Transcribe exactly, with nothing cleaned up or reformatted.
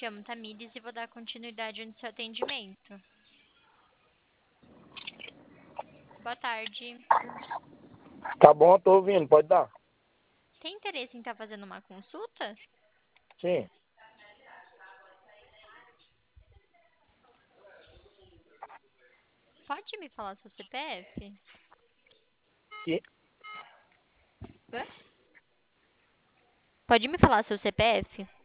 chamo Tamires e vou dar continuidade no seu atendimento. Boa tarde. Tá bom, tô ouvindo, pode dar. Tem interesse em estar fazendo uma consulta? Sim. Pode me falar seu C P F? E- Pode me falar seu C P F?